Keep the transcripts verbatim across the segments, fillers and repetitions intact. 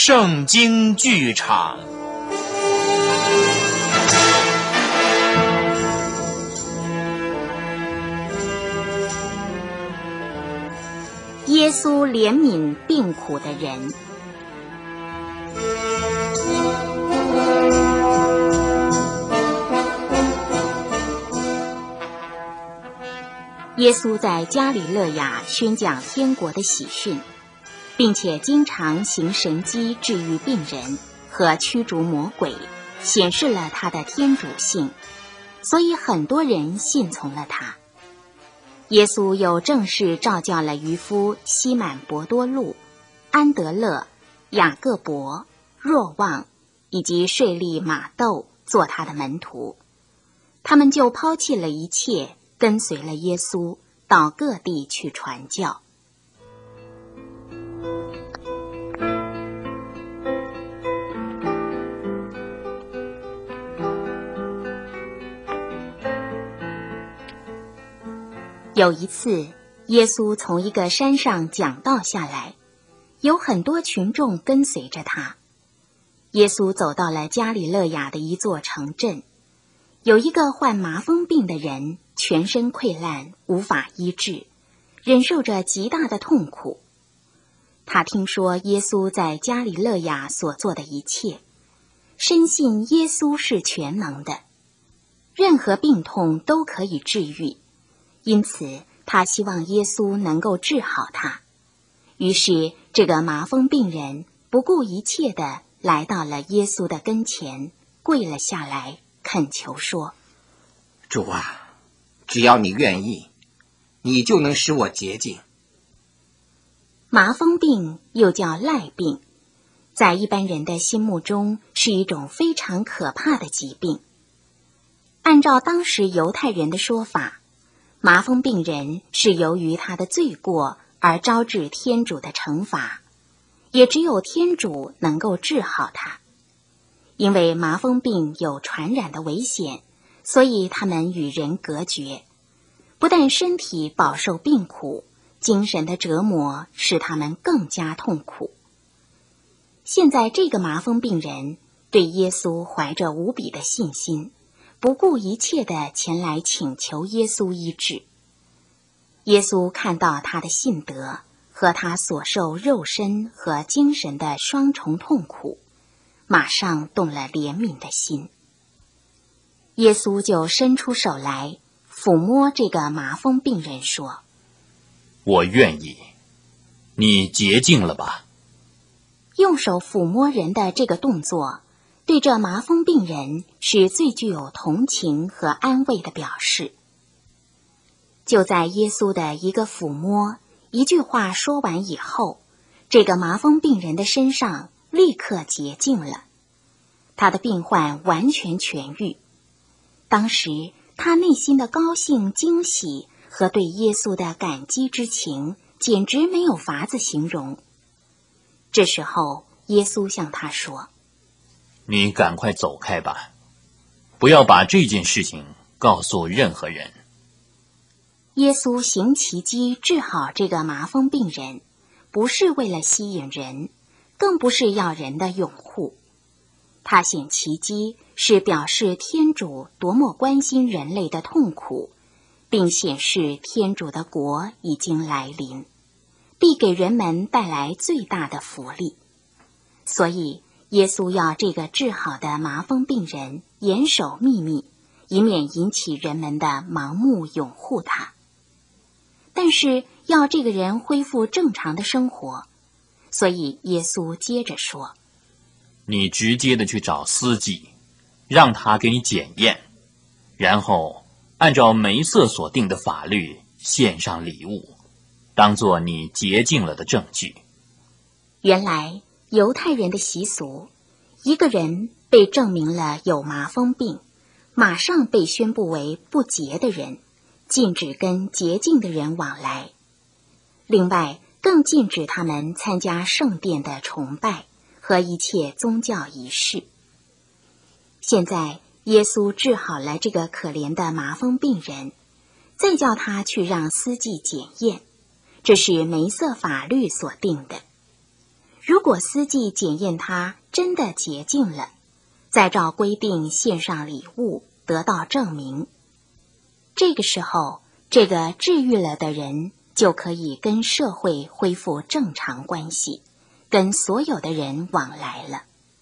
圣经剧场。 耶稣怜悯病苦的人。耶稣在加里肋亚宣讲天国的喜讯，并且经常行神迹治愈病人和驱逐魔鬼，显示了他的天主性，所以很多人信从了他。耶稣又正式召叫了渔夫西满伯多禄、安德勒、雅各伯、若望以及税吏马窦做他的门徒，他们就抛弃了一切，跟随了耶稣，到各地去传教。有一次，耶稣从一个山上讲道下来，有很多群众跟随着他。耶稣走到了加里肋亚的一座城镇，有一个患麻风病的人，全身溃烂，无法医治，忍受着极大的痛苦。他听说耶稣在加里肋亚所做的一切，深信耶稣是全能的，任何病痛都可以治愈，因此他希望耶稣能够治好他。于是这个麻风病人不顾一切地来到了耶稣的跟前，跪了下来，恳求说： 主啊，只要你愿意，你就能使我洁净。 麻风病又叫赖病，在一般人的心目中是一种非常可怕的疾病。按照当时犹太人的说法，麻风病人是由于他的罪过而招致天主的惩罚，也只有天主能够治好他。因为麻风病有传染的危险，所以他们与人隔绝，不但身体饱受病苦，精神的折磨使他们更加痛苦。现在这个麻风病人对耶稣怀着无比的信心，不顾一切地前来请求耶稣医治。耶稣看到他的信德和他所受肉身和精神的双重痛苦，马上动了怜悯的心。耶稣就伸出手来抚摸这个麻风病人说： 我愿意，你洁净了吧。 用手抚摸人的这个动作，对这麻风病人是最具有同情和安慰的表示。就在耶稣的一个抚摸，一句话说完以后，这个麻风病人的身上立刻洁净了，他的病患完全痊愈。当时他内心的高兴、惊喜和对耶稣的感激之情，简直没有法子形容。这时候，耶稣向他说： 你赶快走开吧，不要把这件事情告诉任何人。 耶稣行奇迹治好这个麻风病人，不是为了吸引人，更不是要人的拥护。他显奇迹是表示天主多么关心人类的痛苦，并显示天主的国已经来临，必给人们带来最大的福利。所以耶稣要这个治好的麻风病人严守秘密，以免引起人们的盲目拥护他。但是要这个人恢复正常的生活，所以耶稣接着说： 你直接的去找司祭，让他给你检验，然后按照梅瑟所定的法律献上礼物，当作你洁净了的证据。 原来犹太人的习俗，一个人被证明了有麻风病，马上被宣布为不洁的人，禁止跟洁净的人往来。另外，更禁止他们参加圣殿的崇拜和一切宗教仪式。现在耶稣治好了这个可怜的麻风病人，再叫他去让司祭检验，这是梅瑟法律所定的。 如果司祭检验他真的洁净了，再照规定献上礼物，得到证明，这个时候，这个治愈了的人就可以跟社会恢复正常关系，跟所有的人往来了。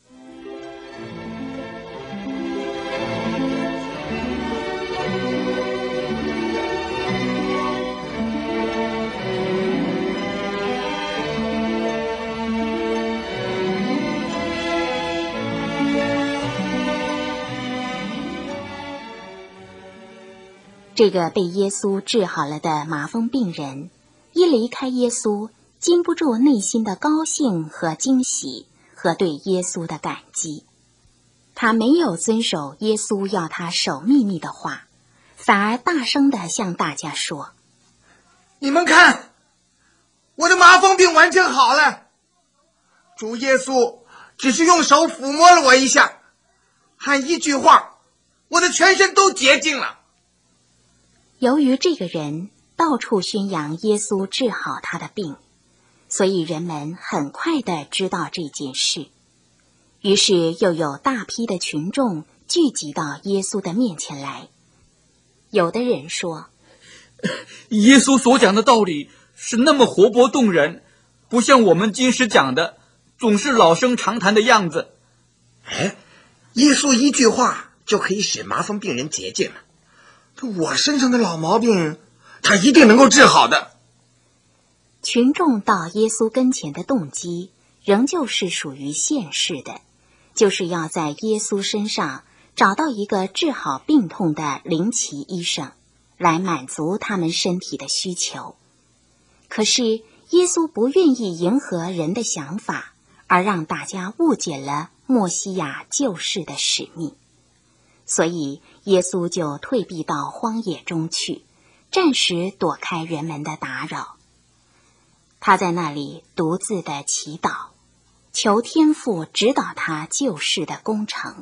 这个被耶稣治好了的麻风病人，一离开耶稣，禁不住内心的高兴和惊喜，和对耶稣的感激。他没有遵守耶稣要他守秘密的话，反而大声地向大家说： 你们看，我的麻风病完全好了。主耶稣只是用手抚摸了我一下，喊一句话，我的全身都洁净了。 由于这个人到处宣扬耶稣治好他的病，所以人们很快地知道这件事。于是又有大批的群众聚集到耶稣的面前来。有的人说， 耶稣所讲的道理是那么活泼动人，不像我们经师讲的总是老生常谈的样子。 哎，耶稣一句话就可以使麻风病人洁净了，我身上的老毛病他一定能够治好的。 群众到耶稣跟前的动机仍旧是属于现世的，就是要在耶稣身上找到一个治好病痛的灵奇医生，来满足他们身体的需求。可是耶稣不愿意迎合人的想法，而让大家误解了默西亚救世的使命。所以耶稣就退避到荒野中去，暂时躲开人们的打扰。他在那里独自的祈祷，求天父指导他救世的工程。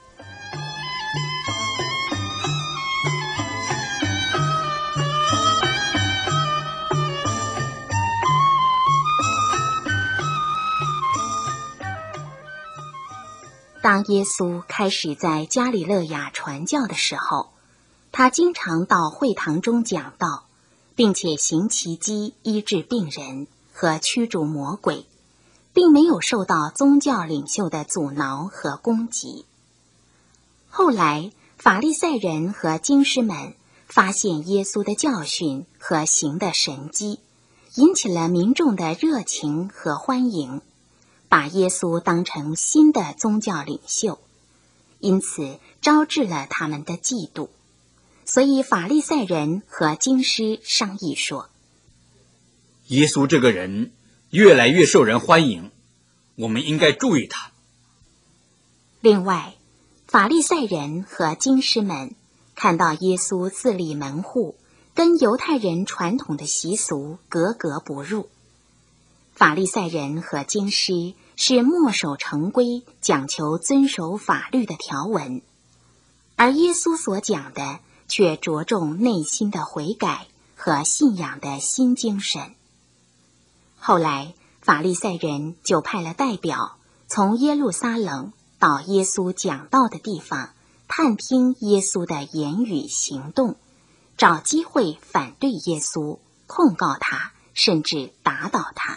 当耶稣开始在加里肋亚传教的时候，他经常到会堂中讲道，并且行奇迹医治病人和驱逐魔鬼，并没有受到宗教领袖的阻挠和攻击。后来法利赛人和经师们发现耶稣的教训和行的神迹，引起了民众的热情和欢迎，把耶稣当成新的宗教领袖，因此招致了他们的嫉妒。所以法利赛人和经师商议说， 耶稣这个人越来越受人欢迎，我们应该注意他。 另外，法利赛人和经师们看到耶稣自立门户，跟犹太人传统的习俗格格不入。法利赛人和经师是墨守成规，讲求遵守法律的条文，而耶稣所讲的却着重内心的悔改和信仰的新精神。后来法利赛人就派了代表从耶路撒冷到耶稣讲道的地方，探听耶稣的言语行动，找机会反对耶稣，控告他，甚至打倒他。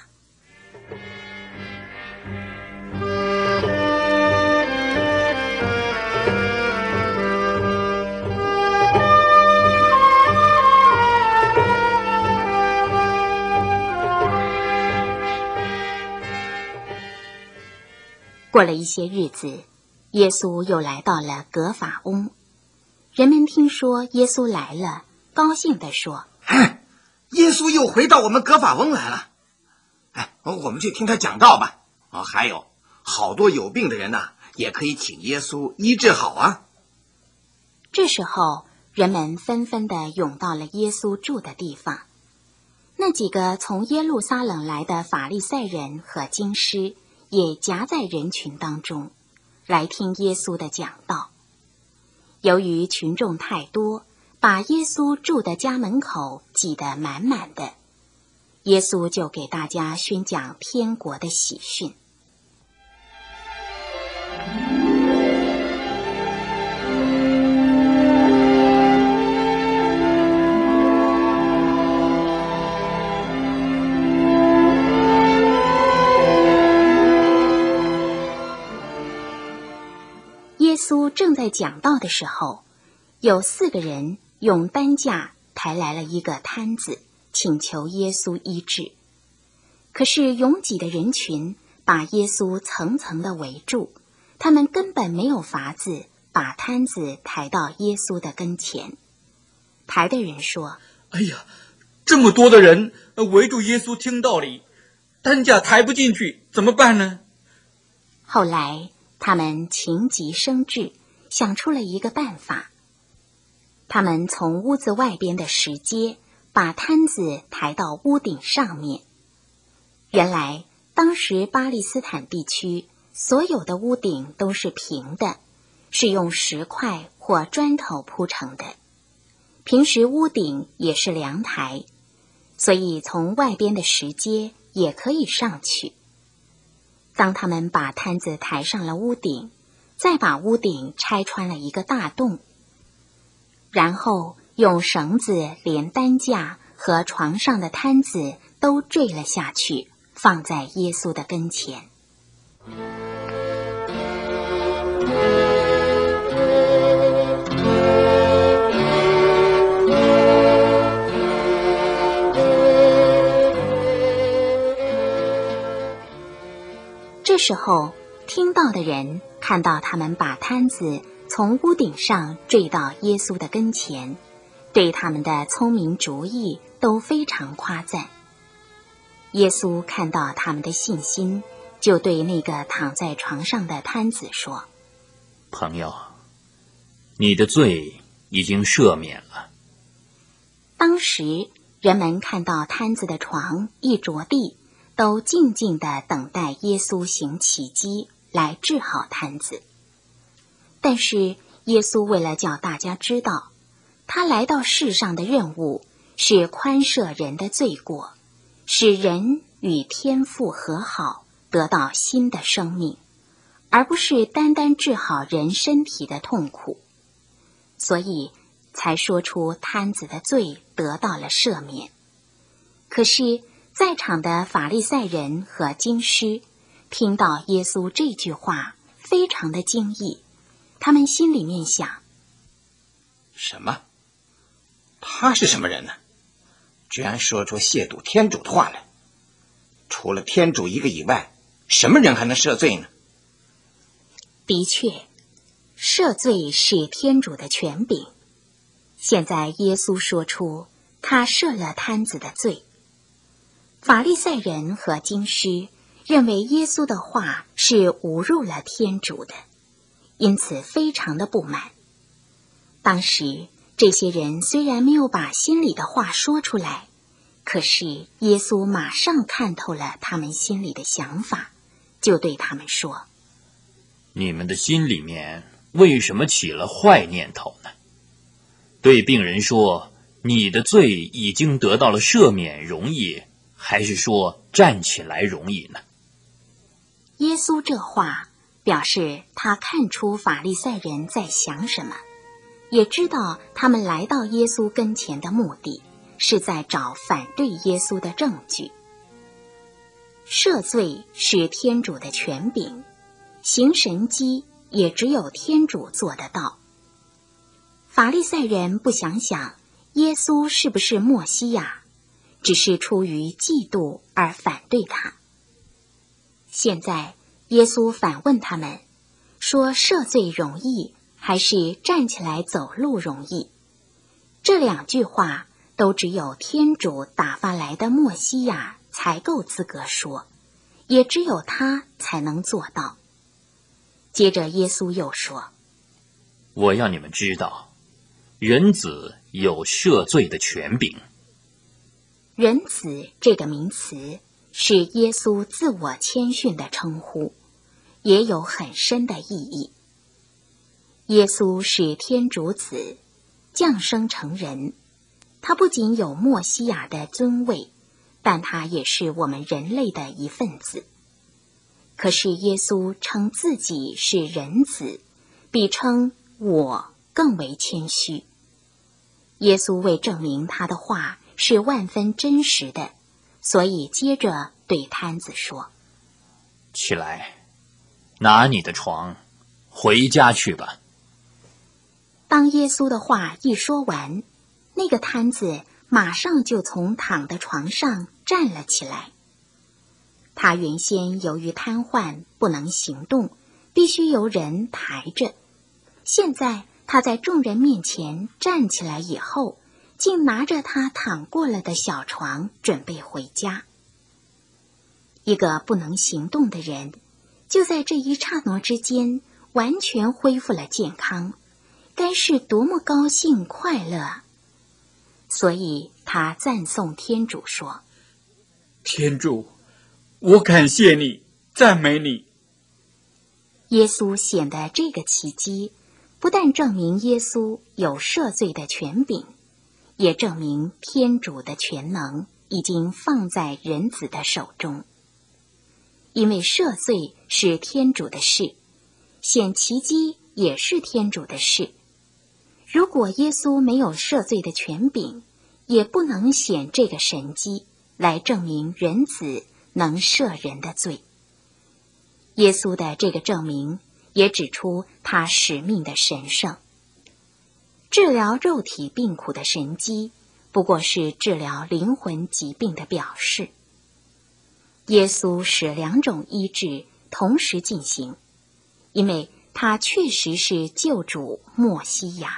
过了一些日子，耶稣又来到了葛法翁。人们听说耶稣来了，高兴地说： 哎，耶稣又回到我们葛法翁来了。哎，我们去听他讲道吧。哦，还有好多有病的人呢、啊，也可以请耶稣医治好啊。 这时候，人们纷纷地涌到了耶稣住的地方。那几个从耶路撒冷来的法利赛人和经师也夹在人群当中，来听耶稣的讲道。由于群众太多，把耶稣住的家门口挤得满满的。 耶稣就给大家宣讲天国的喜讯。耶稣正在讲道的时候，有四个人用担架抬来了一个摊子，请求耶稣医治。可是拥挤的人群把耶稣层层地围住，他们根本没有法子把摊子抬到耶稣的跟前。抬的人说： 哎呀，这么多的人围住耶稣听道理，担架抬不进去，怎么办呢？ 后来他们情急生智，想出了一个办法。他们从屋子外边的石阶把摊子抬到屋顶上面。原来当时巴利斯坦地区所有的屋顶都是平的，是用石块或砖头铺成的。平时屋顶也是凉台，所以从外边的石阶也可以上去。当他们把摊子抬上了屋顶，再把屋顶拆穿了一个大洞，然后用绳子连担架和床上的摊子都坠了下去，放在耶稣的跟前。这时候听到的人看到他们把摊子从屋顶上坠到耶稣的跟前，对他们的聪明主意都非常夸赞。耶稣看到他们的信心，就对那个躺在床上的摊子说： 朋友，你的罪已经赦免了。 当时人们看到摊子的床一着地，都静静地等待耶稣行奇迹来治好摊子。但是耶稣为了叫大家知道，他来到世上的任务是宽赦人的罪过，使人与天父和好，得到新的生命，而不是单单治好人身体的痛苦，所以才说出摊子的罪得到了赦免。可是在场的法利赛人和经师听到耶稣这句话，非常的惊异，他们心里面想： 什么？他是什么人呢？居然说出亵渎天主的话来！除了天主一个以外，什么人还能赦罪呢？ 的确，赦罪是天主的权柄。现在耶稣说出他赦了摊子的罪。法利赛人和经师认为耶稣的话是侮辱了天主的，因此非常的不满。当时这些人虽然没有把心里的话说出来，可是耶稣马上看透了他们心里的想法，就对他们说： 你们的心里面为什么起了坏念头呢？对病人说你的罪已经得到了赦免容易，还是说站起来容易呢？ 耶稣这话表示他看出法利赛人在想什么，也知道他们来到耶稣跟前的目的是在找反对耶稣的证据。赦罪是天主的权柄，行神迹也只有天主做得到。法利赛人不想想耶稣是不是默西亚，只是出于嫉妒而反对他。现在耶稣反问他们，说赦罪容易，还是站起来走路容易？这两句话都只有天主打发来的默西亚才够资格说，也只有他才能做到。接着耶稣又说： 我要你们知道，人子有赦罪的权柄。 人子这个名词是耶稣自我谦逊的称呼，也有很深的意义。耶稣是天主子，降生成人，他不仅有默西亚的尊位， 但他也是我们人类的一份子。可是耶稣称自己是人子，比称我更为谦虚。耶稣为证明他的话是万分真实的，所以接着对摊子说： 起来，拿你的床回家去吧。 当耶稣的话一说完，那个摊子马上就从躺的床上站了起来。他原先由于瘫痪不能行动，必须由人抬着，现在他在众人面前站起来以后，竟拿着他躺过了的小床准备回家。一个不能行动的人，就在这一刹那之间完全恢复了健康，该是多么高兴快乐！所以他赞颂天主说： 天主，我感谢你，赞美你。 耶稣显的这个奇迹，不但证明耶稣有赦罪的权柄，也证明天主的全能已经放在人子的手中。因为赦罪是天主的事，显奇迹也是天主的事。如果耶稣没有赦罪的权柄，也不能显这个神迹来证明人子能赦人的罪。耶稣的这个证明也指出他使命的神圣。治疗肉体病苦的神迹，不过是治疗灵魂疾病的表示。耶稣使两种医治同时进行，因为他确实是救主默西亚。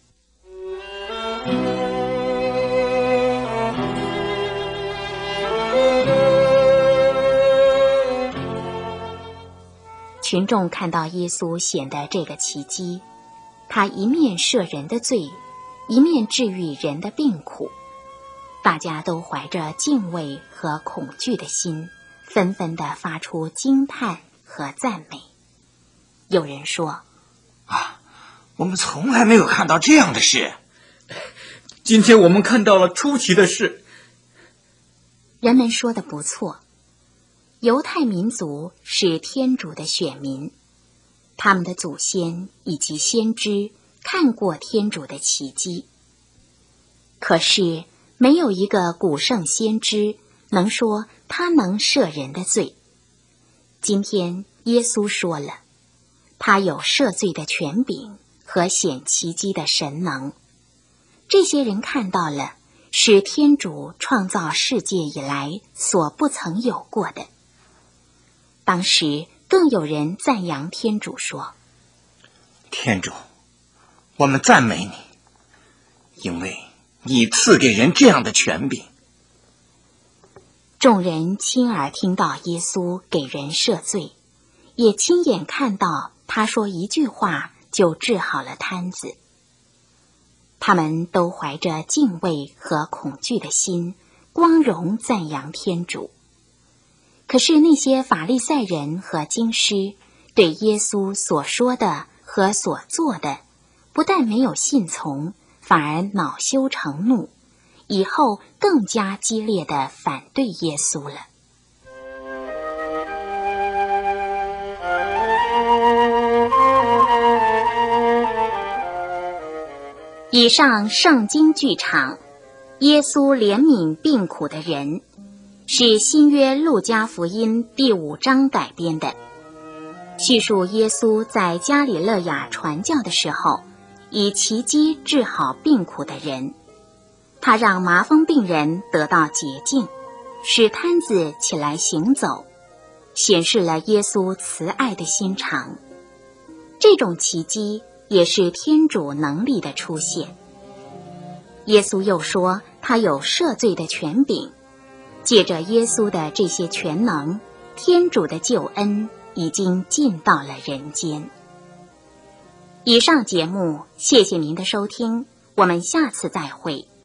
群众看到耶稣显的这个奇迹，他一面赦人的罪，一面治愈人的病苦，大家都怀着敬畏和恐惧的心，纷纷地发出惊叹和赞美。有人说： 啊，我们从来没有看到这样的事。 今天我们看到了出奇的事。 人们说的不错，犹太民族是天主的选民，他们的祖先以及先知看过天主的奇迹。可是没有一个古圣先知能说他能赦人的罪。今天耶稣说了，他有赦罪的权柄和显奇迹的神能。这些人看到了是天主创造世界以来所不曾有过的。当时更有人赞扬天主说： 天主，我们赞美你，因为你赐给人这样的权柄。 众人亲耳听到耶稣给人赦罪，也亲眼看到他说一句话就治好了瘫子。他们都怀着敬畏和恐惧的心，光荣赞扬天主。可是那些法利赛人和经师对耶稣所说的和所做的，不但没有信从，反而恼羞成怒，以后更加激烈地反对耶稣了。以上圣经剧场，耶稣怜悯病苦的人，是新约路加福音第五章改编的，叙述耶稣在加里肋亚传教的时候，以奇迹治好病苦的人。他让麻风病人得到洁净，使瘫子起来行走，显示了耶稣慈爱的心肠。这种奇迹也是天主能力的出现。耶稣又说他有赦罪的权柄，借着耶稣的这些权能，天主的救恩已经进到了人间。以上节目，谢谢您的收听，我们下次再会。